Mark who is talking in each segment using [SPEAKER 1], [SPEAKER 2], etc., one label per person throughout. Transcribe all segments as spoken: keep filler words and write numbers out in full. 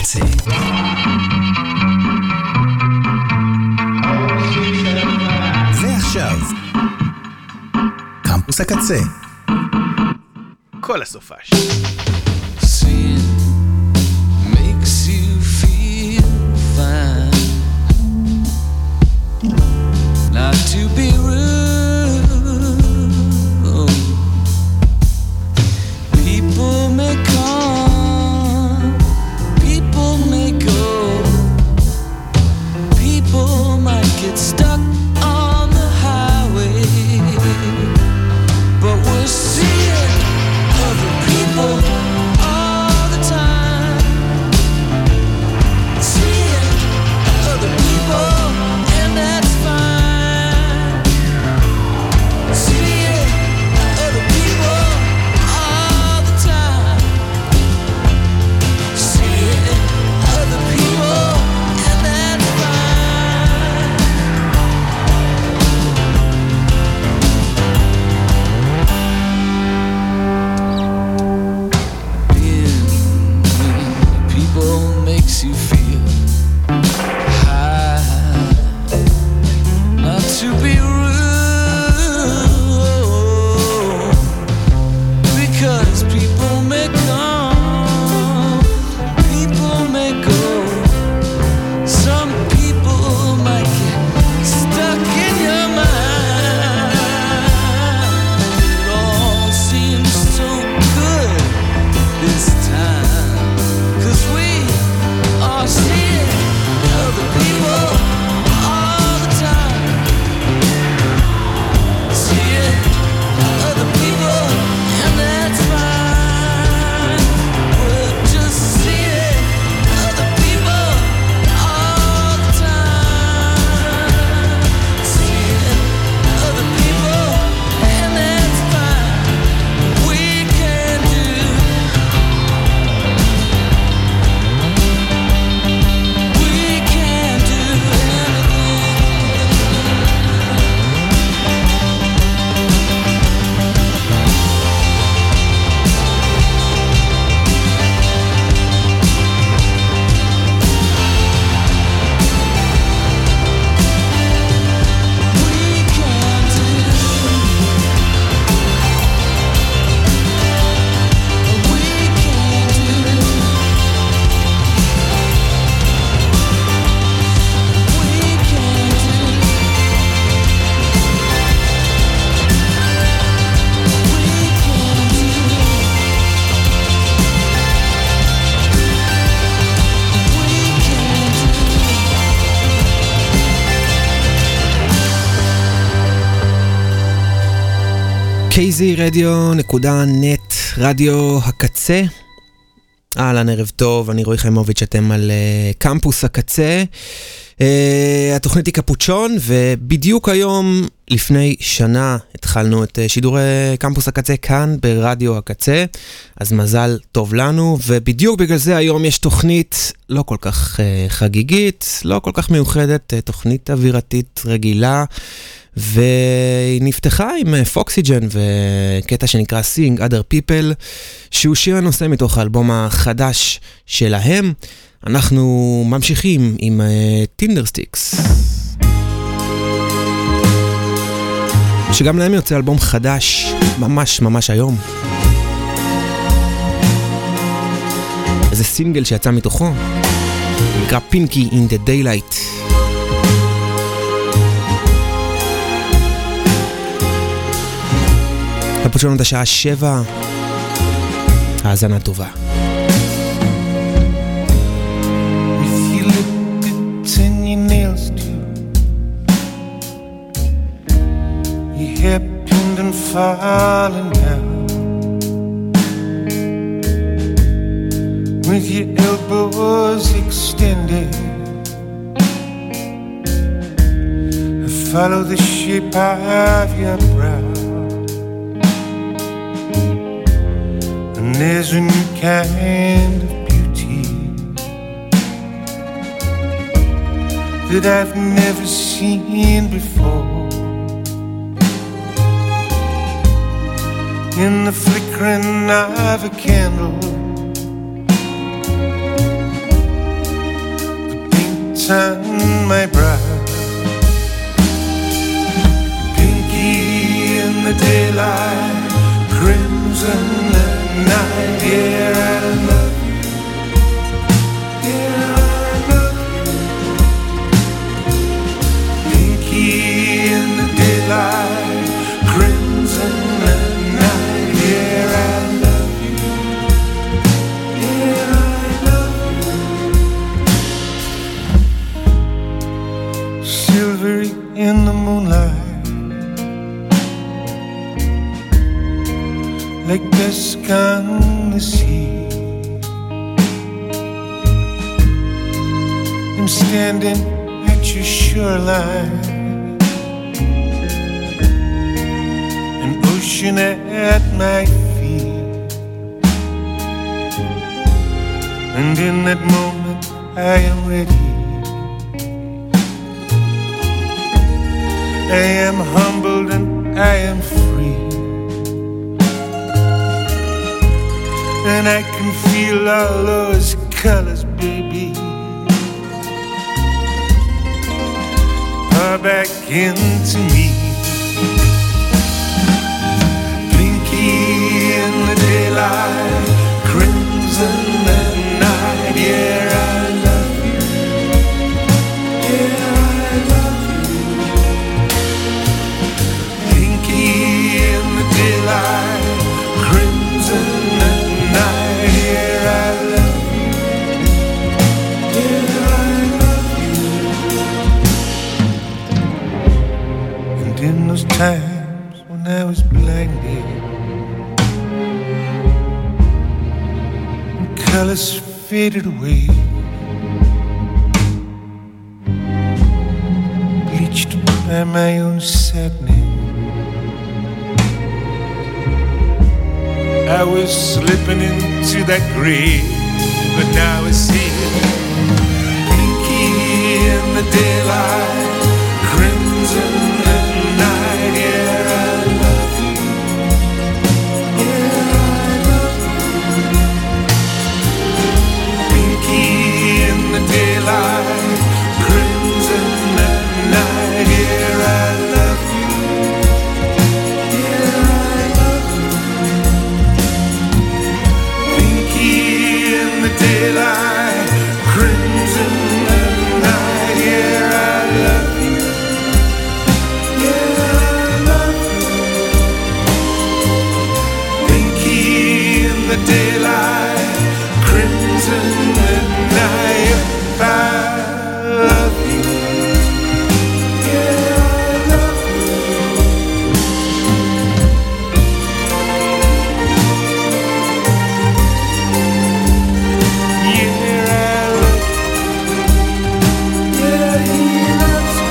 [SPEAKER 1] הקצה. ועכשיו, קמפוס הקצה.
[SPEAKER 2] כל הסופש.
[SPEAKER 3] Not to be rude. People may come, people may go. People might get stuck on the highway, but we're seeing other people all the time. Seeing other people, and that's fine. Seeing other people all the time. Seeing other people, and that's fine. Being with people makes you feel high. Not to be rude, because people may come, people may go. Some people might get stuck in your mind. It all seems so good this time, 'cause we are seeing other people all the time. Seeing other people, and that's fine. We're just seeing other people all the time. Seeing other people, and that's fine. We can do. We can do
[SPEAKER 4] קיי זי רדיו נקודה נט, רדיו הקצה. אהלן, ערב טוב, אני רועי חיימוביץ', אתם על uh, קמפוס הקצה. Uh, התוכנית היא קפוצ'ון, ובדיוק היום, לפני שנה, התחלנו את uh, שידורי קמפוס הקצה כאן ברדיו הקצה, אז מזל טוב לנו, ובדיוק בגלל זה היום יש תוכנית לא כל כך uh, חגיגית, לא כל כך מיוחדת, uh, תוכנית אווירתית רגילה, והיא נפתחה עם פוקסיג'ן וקטע שנקרא Seeing Other People, שהוא שיר הנושא מתוך האלבום החדש שלהם. אנחנו ממשיכים עם טינדרסטיקס, שגם להם יוצא אלבום חדש ממש ממש היום. איזה סינגל שיצא מתוכו נקרא Pinky in the Daylight. הפוצ'ון את השעה שבע, האזנה טובה.
[SPEAKER 5] If you look at ten your nails too, your hair pinned and falling down, with your elbows extended, follow the shape of your brow. There's a new kind of beauty that I've never seen before. In the flickering of a candle, sun, my brow. Pinky in the daylight, crimson at night. Yeah, I love you. Yeah, I love you. Pinky in the daylight, crimson at night. Yeah, I love you. Yeah, I love you. Silvery in the moonlight, like dusk on the sea. I'm standing at your shoreline, an ocean at my feet. And in that moment I am ready. I am humbled and I am free. And I can feel all those colors, baby. Pour back into me. Pinky in the daylight, crimson at night. Yeah, I love you. Yeah, I love you. Pinky in the daylight, crimson at night. Yeah, I love you. Yeah, I love you. And in those times when I was blinded, and colors faded away, bleached by my own sadness, I was slipping into that grave, but now it's here. Pinky in the daylight, crimson at night. Yeah, I love you. Yeah, I love you. Pinky in the daylight, crimson at night. Yeah, I love you. Yeah, I love you. Pinky in the daylight, crimson at night. Yeah, I love you. Yeah, I love you. Pinky in the daylight, crimson at night. I love you. Yeah, I love you. Yeah, I love you. Yeah, he loves you.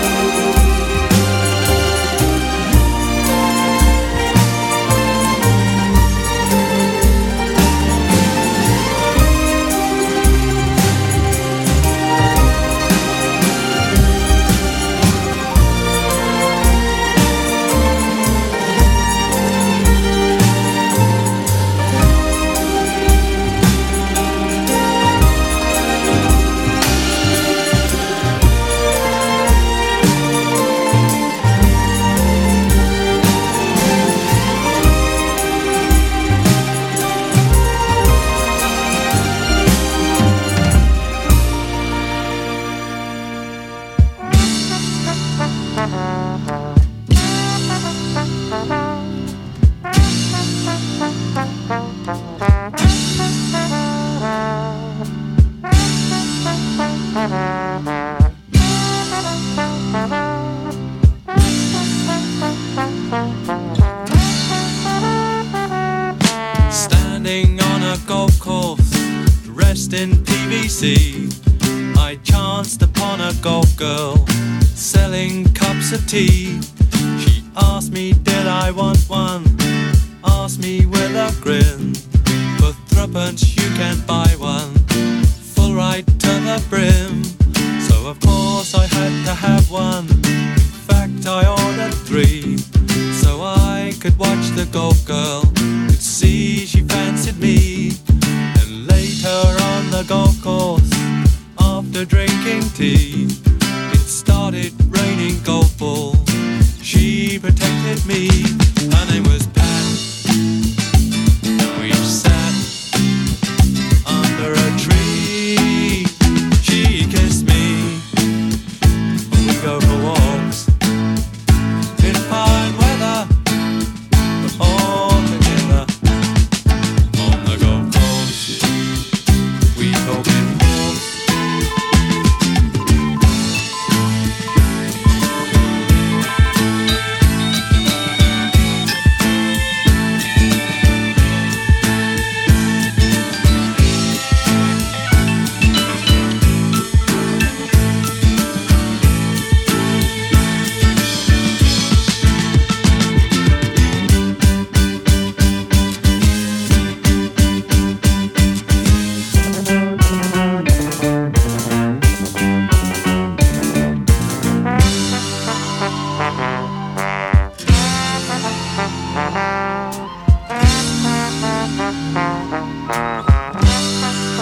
[SPEAKER 1] Standing on a golf course, dressed in P V C, I chanced upon a golf girl selling cups of tea. She asked me did I want one, asked me with a grin. For threepence you can buy one, full right to the brim. So of course I had to have one, in fact I ordered three, so I could watch the golf girl, could see she fancied me. And later on the golf course, after drinking tea,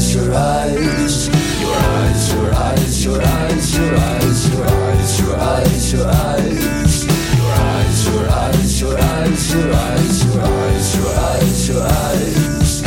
[SPEAKER 3] eyes, your eyes, your eyes, your eyes, your eyes, your eyes, your eyes, your eyes, your eyes, your eyes, your eyes, your eyes, your eyes, your eyes, your eyes, your eyes.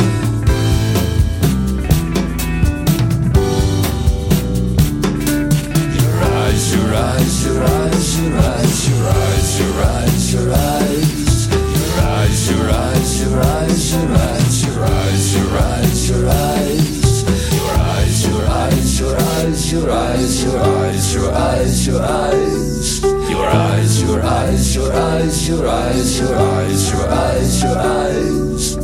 [SPEAKER 3] Your eyes, your eyes, your eyes, your eyes, your eyes, your eyes, your eyes. Your eyes, your eyes, your eyes, your eyes, your eyes, your eyes, your eyes. Your eyes, your eyes, your eyes, your eyes, your eyes, your eyes, your eyes. Your eyes, your eyes, your eyes, your eyes, your eyes, your eyes, your eyes.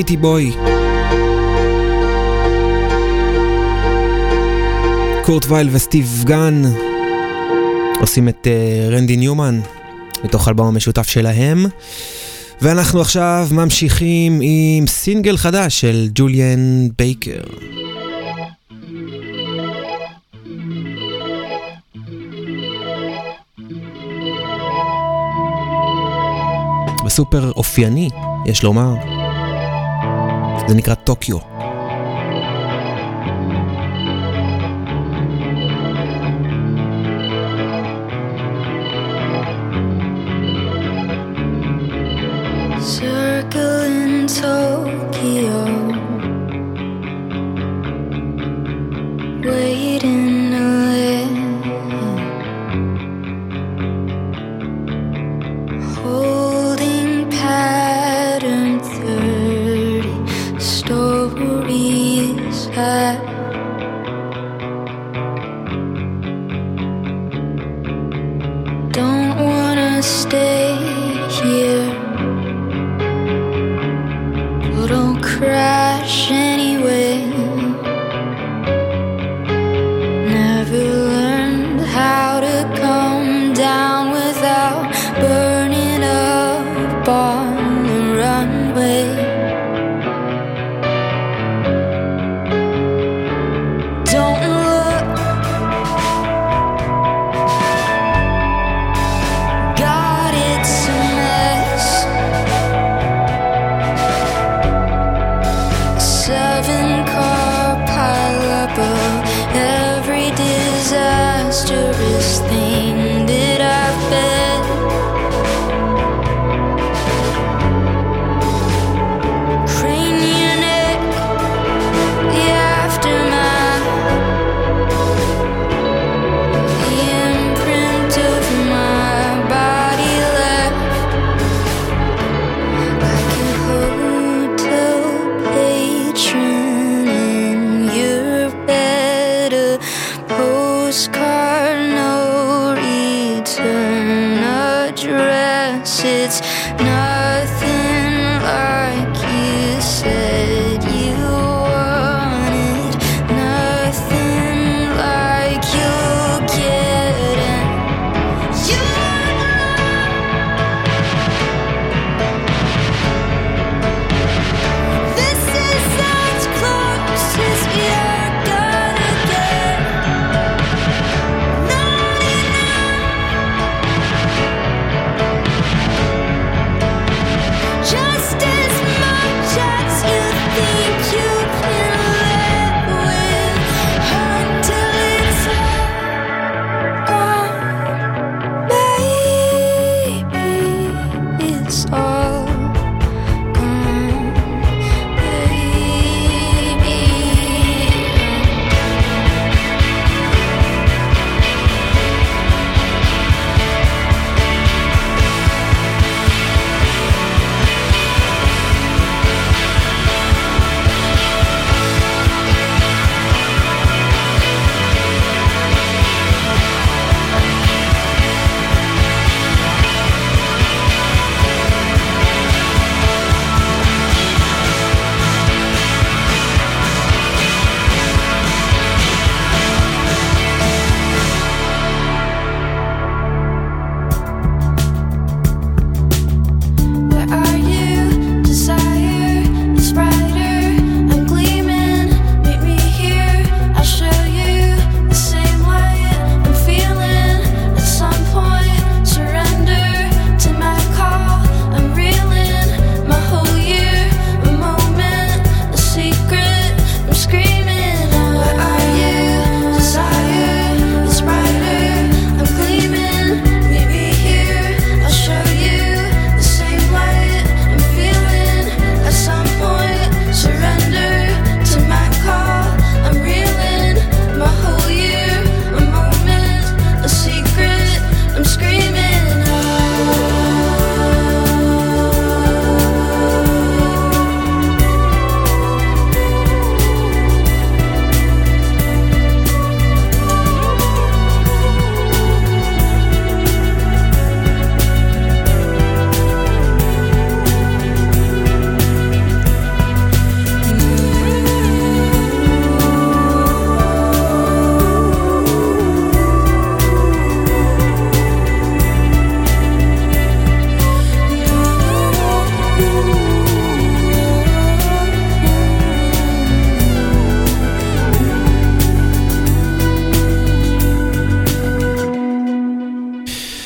[SPEAKER 4] פריטי בוי. קורט וייל וסטיב גן עושים את uh, רנדי ניומן בתוך אלבום המשותף שלהם. ואנחנו עכשיו ממשיכים עם סינגל חדש של ג'וליאן בייקר. וסופר אופייני, יש לומר. זה נקרא טוקיו.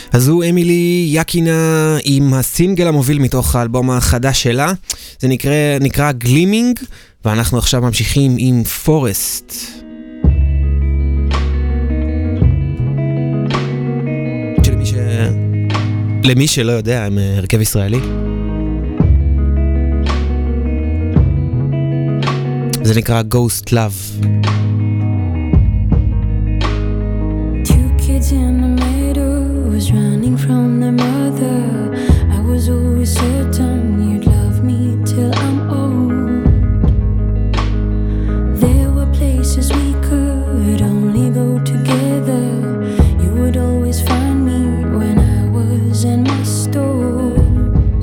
[SPEAKER 4] אז הוא אמילי יקינה עם הסינגל המוביל מתוך האלבום החדש שלה. זה נקרא, נקרא גלימינג, ואנחנו עכשיו ממשיכים עם פורסט. שלמי ש... למי שלא יודע, הם הרכב ישראלי. זה נקרא Ghost Love.
[SPEAKER 6] Two kids in the meadow was running from their mother. I was always certain you'd love me till I'm old. There were places we could only go together. You would always find me when I was in my stores.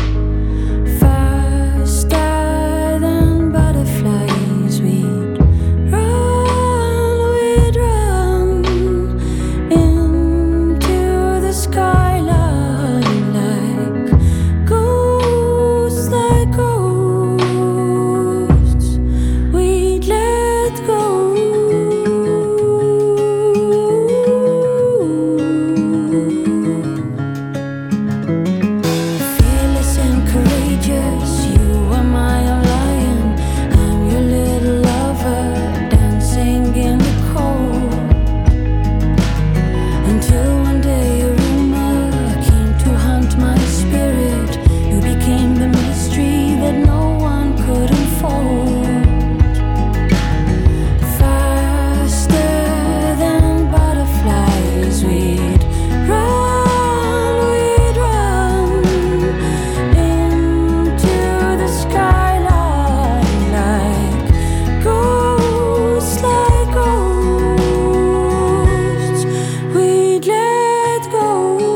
[SPEAKER 6] Faster than butterflies we'd run, we'd run into the skyline like ghosts, like ghosts. We'd let go. Fearless and courageous, you are my own lion. I'm your little lover, dancing in the cold. Until one day a rumor came to hunt my spirit. You became the mystery that no one could unfold. Faster than butterflies we'd run, we'd run into the skyline like ghosts, like ghosts. We'd let go.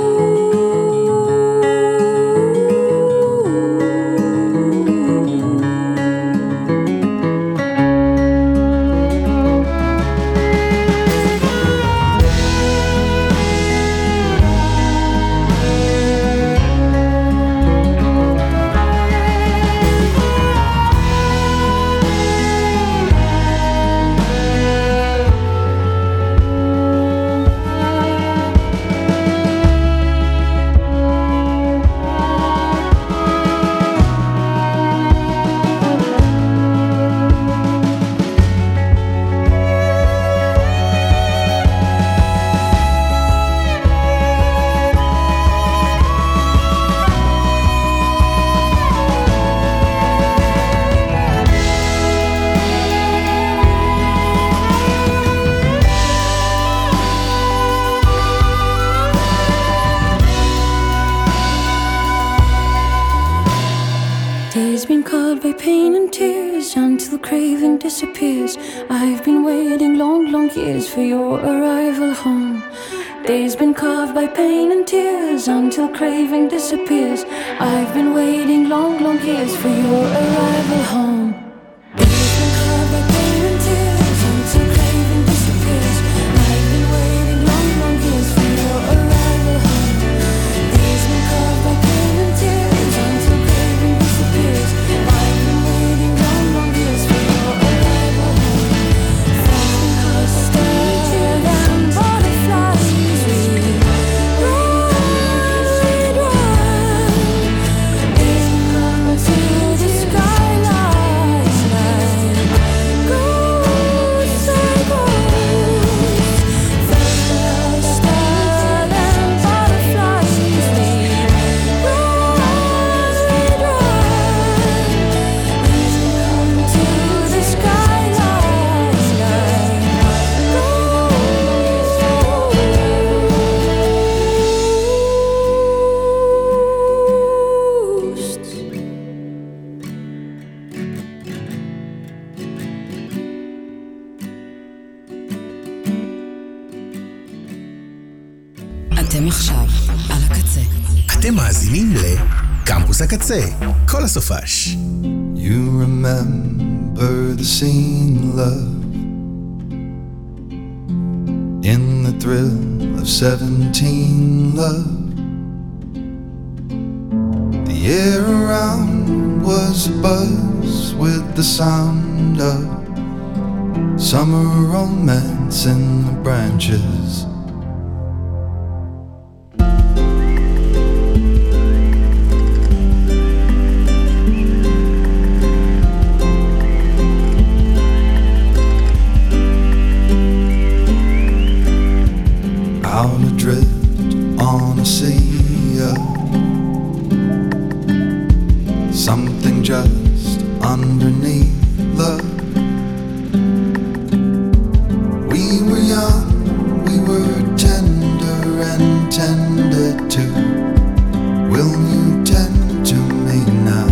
[SPEAKER 6] Days been called by pain and tears until craving disappears. I've been waiting long, long years for your arrival home. Days been carved by pain and tears until craving disappears. I've been waiting long, long years for your arrival home. Days been carved by pain and tears until craving disappears. I've been waiting long, long years for your arrival home. Days been carved by pain and tears until craving disappears. I've been waiting long, long years for your arrival home. Faster than butterflies we'd run, we'd run into the skyline like ghosts, like ghosts. Faster than butterflies we'd run, we'd run into the skyline like ghosts.
[SPEAKER 7] אתם עכשיו על הקצה.
[SPEAKER 2] אתם מאזינים לקמפוס הקצה, כל הסופש.
[SPEAKER 3] You remember the scene, love, in the thrill of seventeen, love. The air around was abuzz with the sound of summer romance in the branches.
[SPEAKER 8] on a sea of something just underneath love. We were young, we were tender and tended to. Will you tend to me now?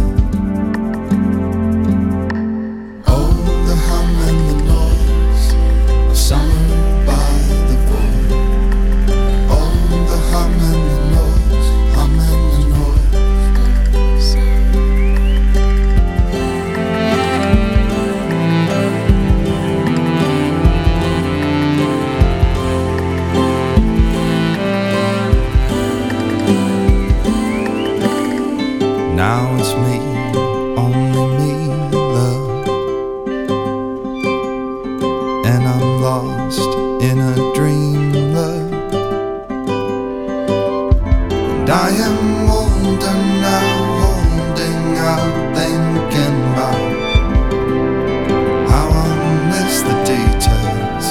[SPEAKER 8] Oh, the hum and the noise of summer by the void. Oh, the hum and the noise, hum and the noise. Now it's me, only me, love. And I'm lost in a dream, love. And I am older now, holding out, thinking about how I miss the details.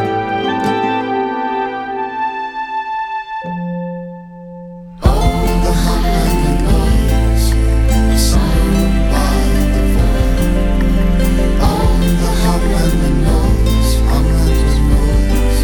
[SPEAKER 8] Oh, the hum and the noise, summer by the void. Oh, the hum and the noise, hum and the noise.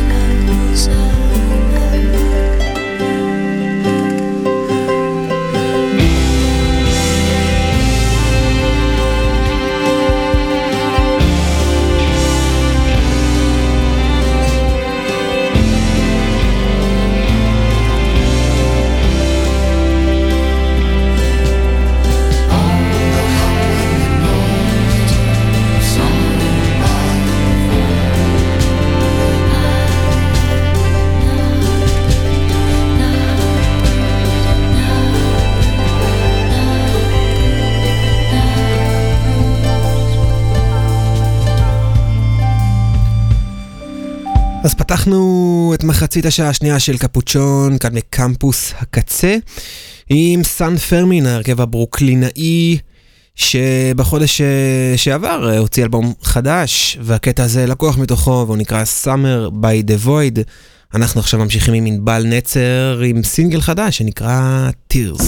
[SPEAKER 4] אז פתחנו את מחצית השעה השנייה של קפוצ'ון, כאן בקמפוס הקצה, עם סן פרמין, ההרכב הברוקלינאי, שבחודש שעבר הוציא אלבום חדש, והקטע הזה לקוח מתוכו, והוא נקרא Summer by the Void. אנחנו עכשיו ממשיכים עם ענבל נצר, עם סינגל חדש שנקרא Tears.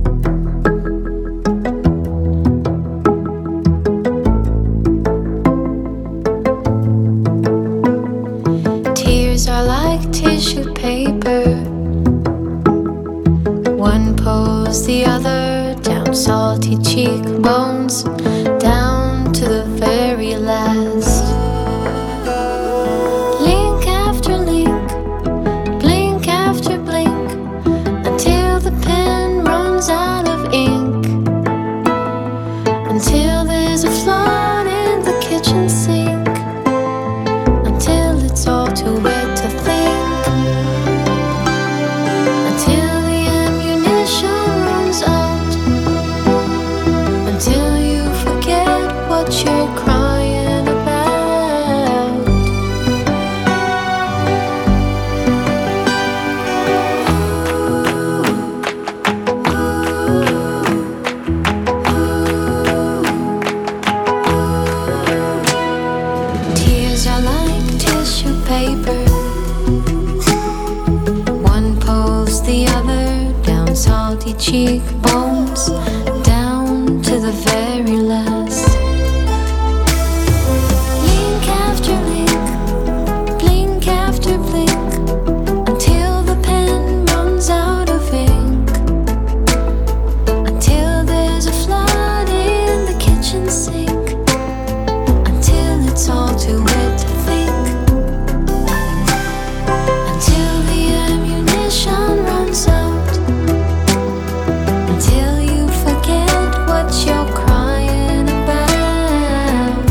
[SPEAKER 6] Tears are like tissue paper. One pulls the other down salty cheekbones, down to the very last. Link after link, blink after blink, until the pen runs out of ink, until there's a flood in the kitchen sink, until it's all too wet to think, until the ammunition runs out, until you forget what you're crying about. Tears are like tissue paper. One pulls the other down salty cheekbones, down to the very last. Link after link, blink after blink, until the pen runs out of ink, until there's a flood in the kitchen sink, until it's all too wet to think, until the ammunition runs out, until you forget what you're crying about.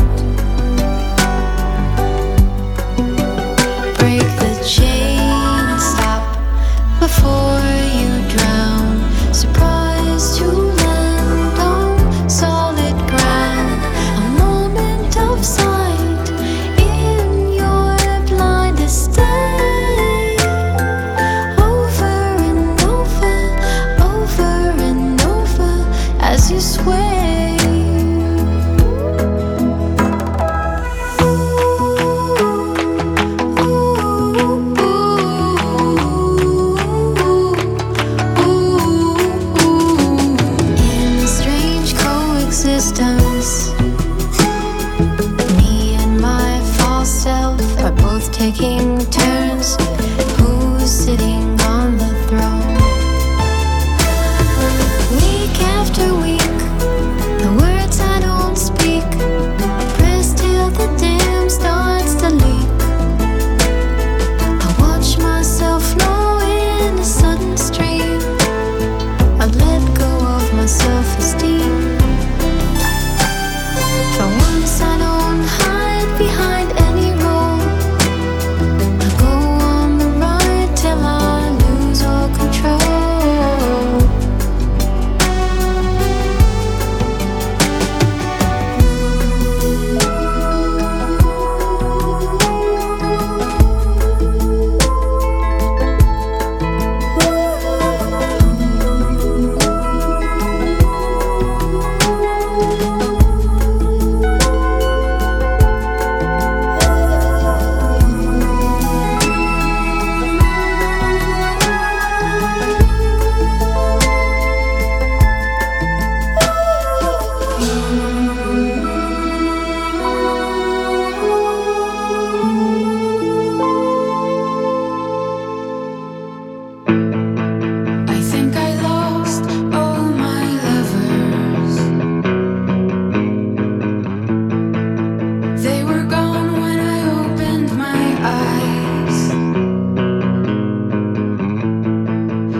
[SPEAKER 6] Break the chain and stop before you drown. Surprise to land on solid ground. A moment of sight in your blindest state. Over and over, over and over as you sway. Ooh, ooh, ooh.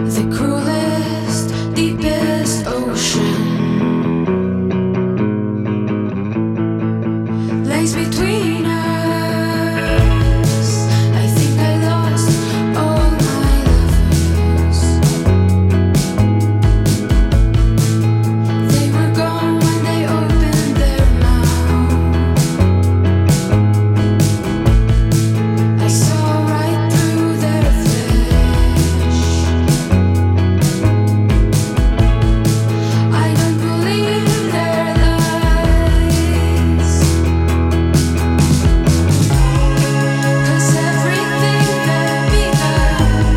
[SPEAKER 6] the cruelest, deepest ocean lays between us. I think I lost all my lovers. They were gone when they opened their mouth. I saw right through their flesh. I don't believe their lies. 'Cause everything that began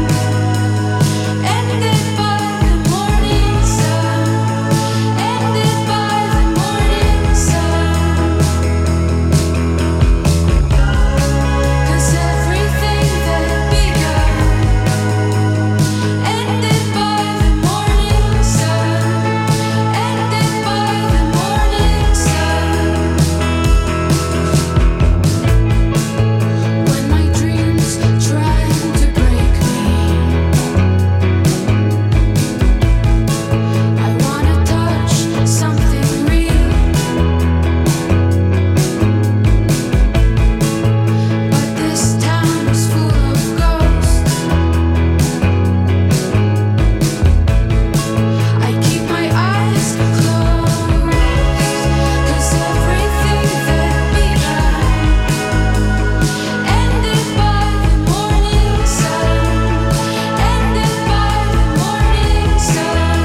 [SPEAKER 6] ended by the morning sun. Ended by the morning sun. 'Cause everything that began ended by the morning sun. Ended by the morning sun. When my dreams trying to break me, I wanna touch something real. But this town is full of ghosts. I keep my eyes closed. 'Cause everything that began ended by the morning sun. Ended by the morning sun.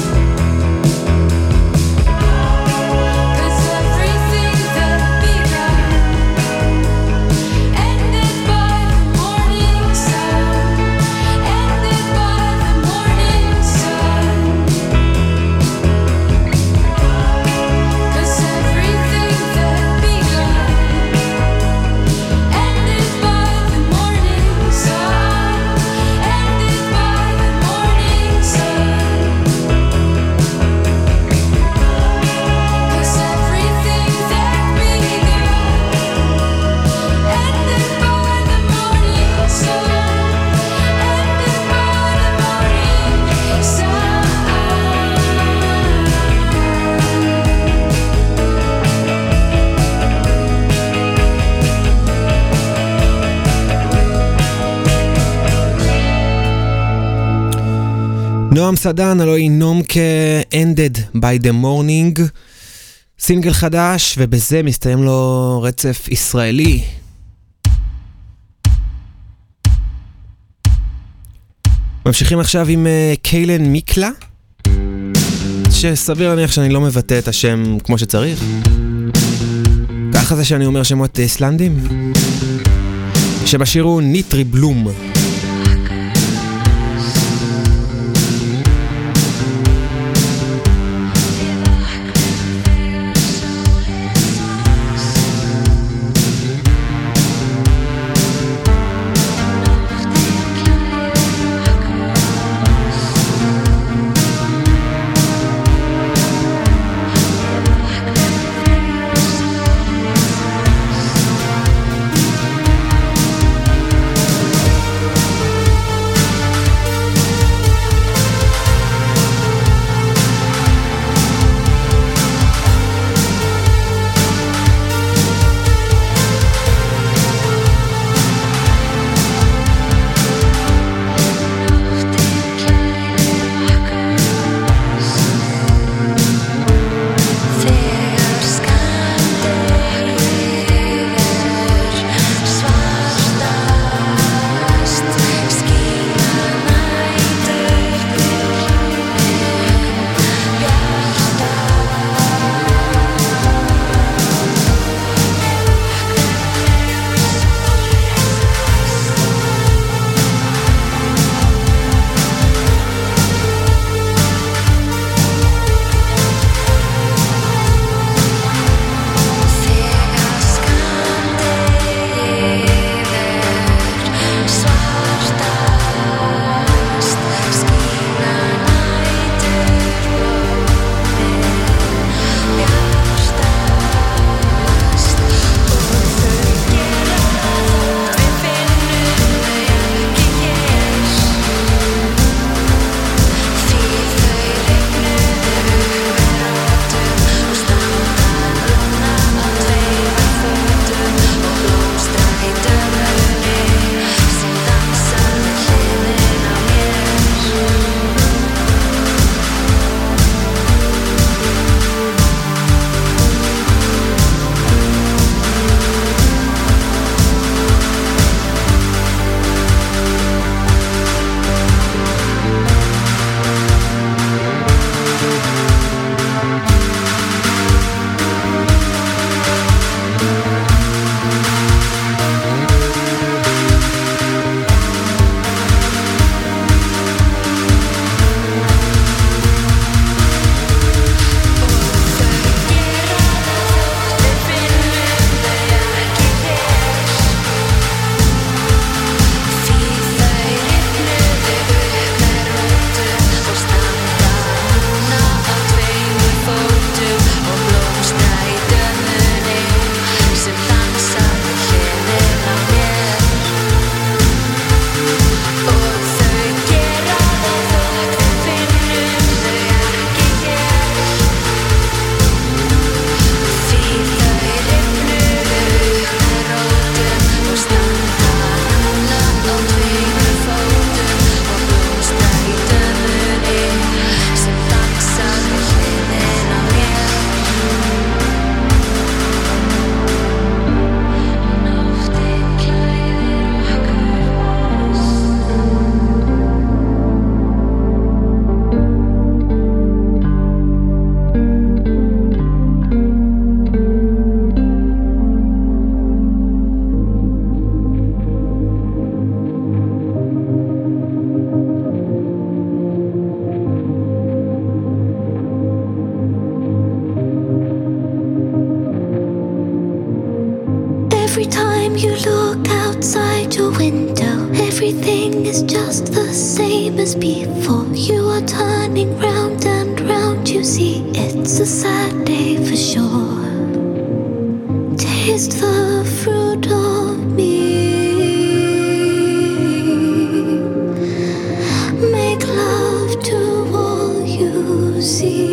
[SPEAKER 6] 'Cause everything that began ended by the morning sun. Ended by the morning sun. 'Cause everything that began ended by the morning sun. Ended by the morning sun. 'Cause everything that began ended by the morning sun. Ended by
[SPEAKER 4] נועם סדן, הלוא היא נומקה Ended by the Morning, סינגל חדש, ובזה מסתיים לו רצף ישראלי. ממשיכים עכשיו עם אה, קיילן מיקלה, שסביר להניח שאני לא מבטא את השם כמו שצריך. ככה זה שאני אומר שמות איסלנדים. שבשיר הוא ניטרי בלום.
[SPEAKER 8] Thank
[SPEAKER 6] time you look outside your window, everything is just the same as before. You are turning round and round, you see it's a sad day for sure. Taste the fruit of me. Make love to all you see.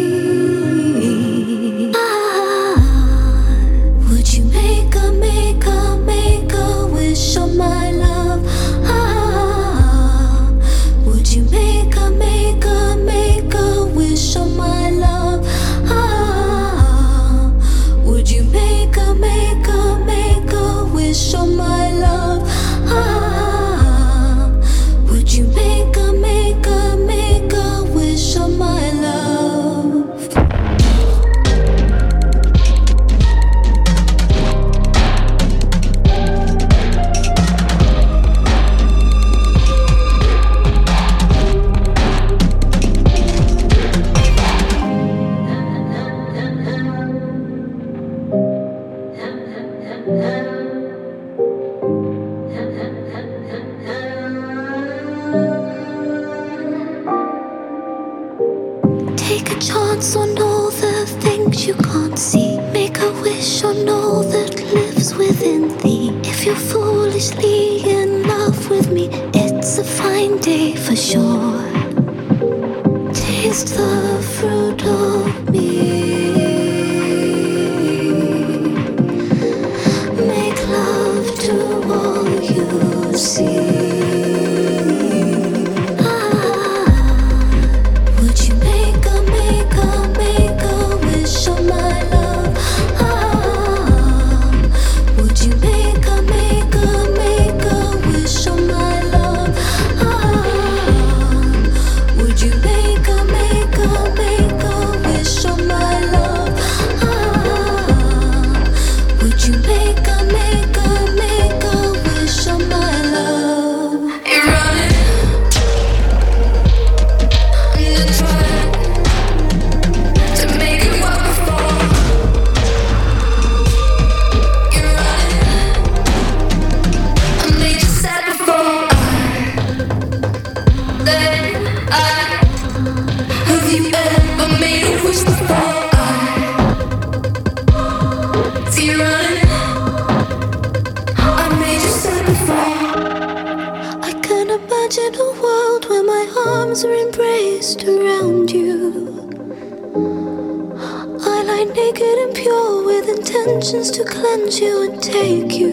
[SPEAKER 6] To cleanse you and take you.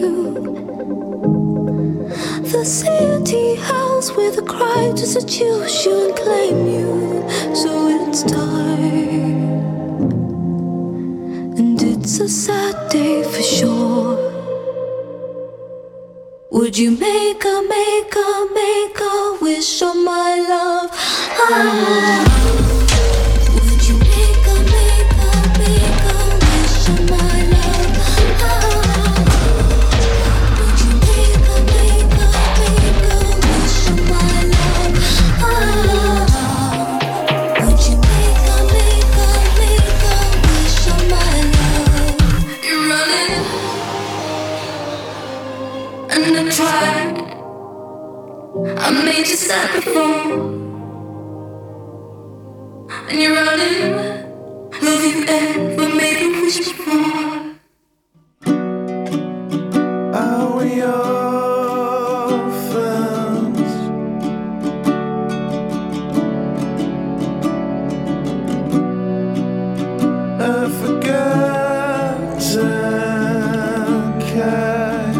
[SPEAKER 6] The city howls with a cry to seduce you and claim you. So it's time, and it's a sad day for sure. Would you make a, make a, make a wish on my love? Ah. And you're running. Have you ever made a wish before?
[SPEAKER 5] Are we orphans? A forgotten kind.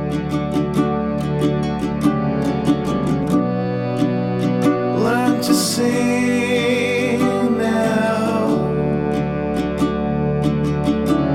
[SPEAKER 5] Learn to see now.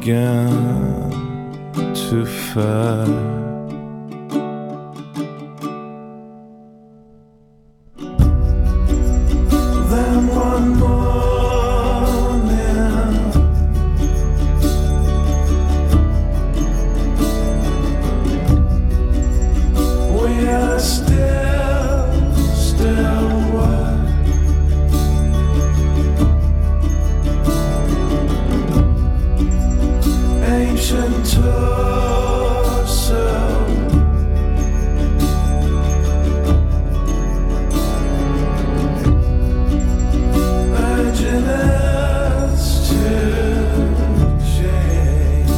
[SPEAKER 5] began to fade. Then one morning, we are still, still what? Ancient torso, urging us to change.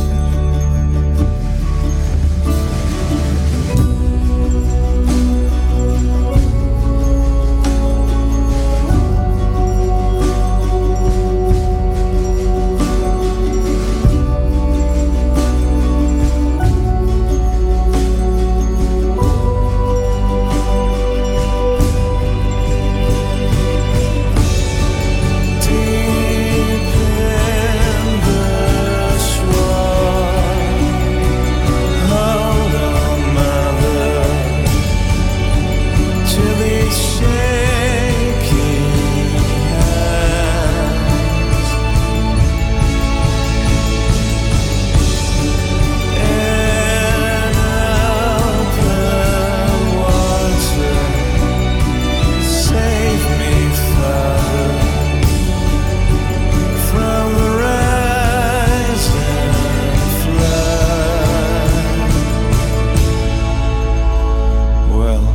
[SPEAKER 5] Deep in the swamp, hold on, mother, to these shaking hands. In open water, save me, Father, from the rising flood. Well,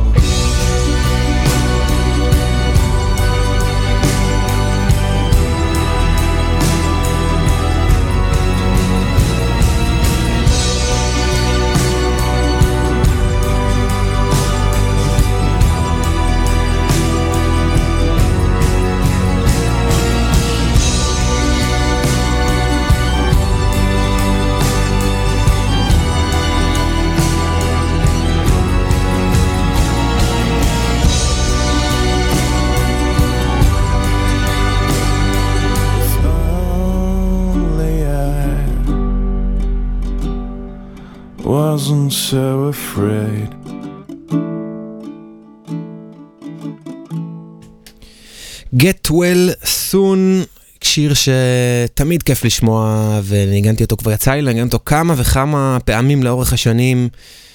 [SPEAKER 5] if only I wasn't so afraid.
[SPEAKER 4] Get well soon, שיר שתמיד כיף לשמוע, וניגנתי אותו, כבר יצא לי לנגן אותו כמה וכמה פעמים לאורך השנים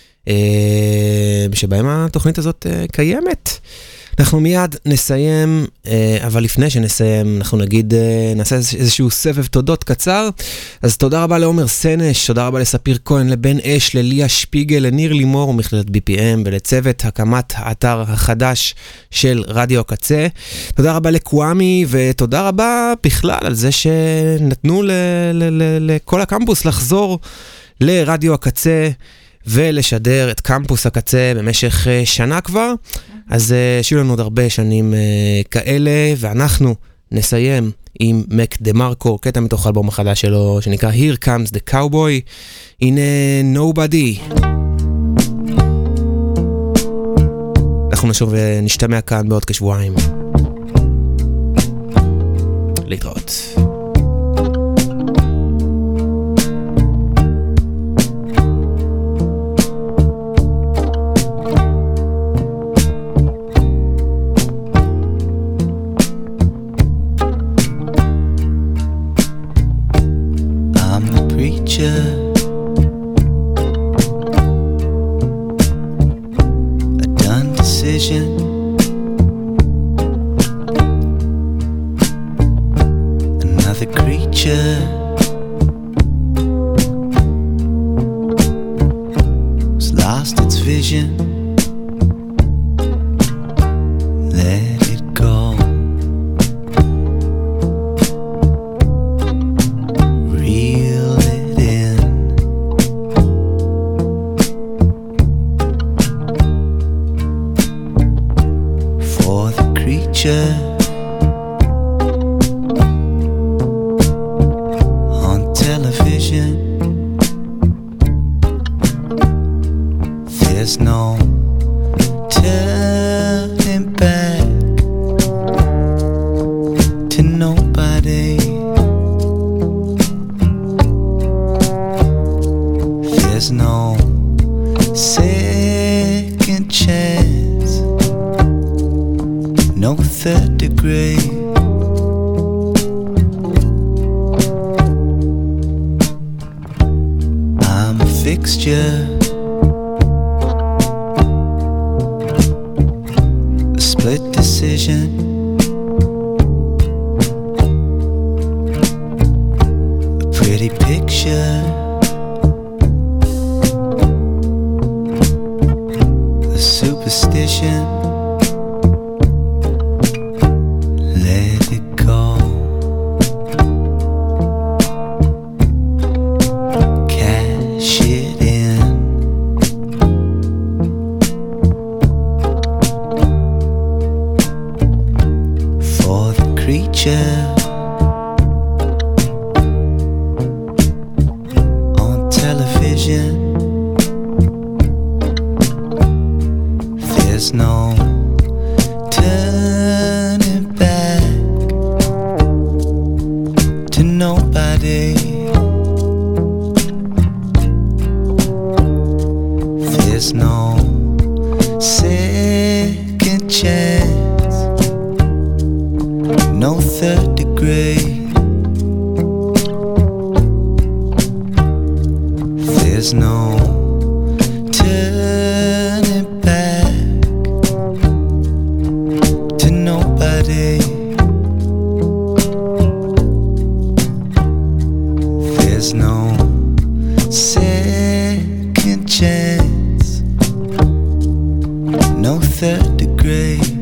[SPEAKER 4] שבהם התוכנית הזאת קיימת. אנחנו מיד נסיים, אבל לפני שנסיים אנחנו נגיד, נעשה איזשהו סבב תודות קצר. אז תודה רבה לעומר סנש, תודה רבה לספיר כהן, לבן אש, לליה שפיגל, לניר לימור ומכללת בי פי אם, ולצוות הקמת האתר החדש של רדיו הקצה. תודה רבה לקוואמי, ותודה רבה בכלל על זה שנתנו ל- ל- ל- לכל הקמפוס לחזור לרדיו הקצה ולשדר את קמפוס הקצה במשך שנה כבר. אז שיהיו לנו עוד הרבה שנים כאלה, ואנחנו נסיים עם מק דה מרקו, קטע מתוך אלבום החדש שלו שנקרא Here Comes the Cowboy. הנה Nobody. אנחנו נשוב ונשתמע כאן בעוד כשבועיים. להתראות.
[SPEAKER 9] A done decision. Another creature has lost its vision. Let it go. Reel it in. For the creature on television, there's no turning back to nobody. no third degree. I'm a fixture, a split decision, a pretty picture, a superstition. Let it go. Cash it in. For the creature on television, there's no turning back to nobody. There's no second chance, no third degree. There's no turning back to nobody. There's no second chance, no third degree.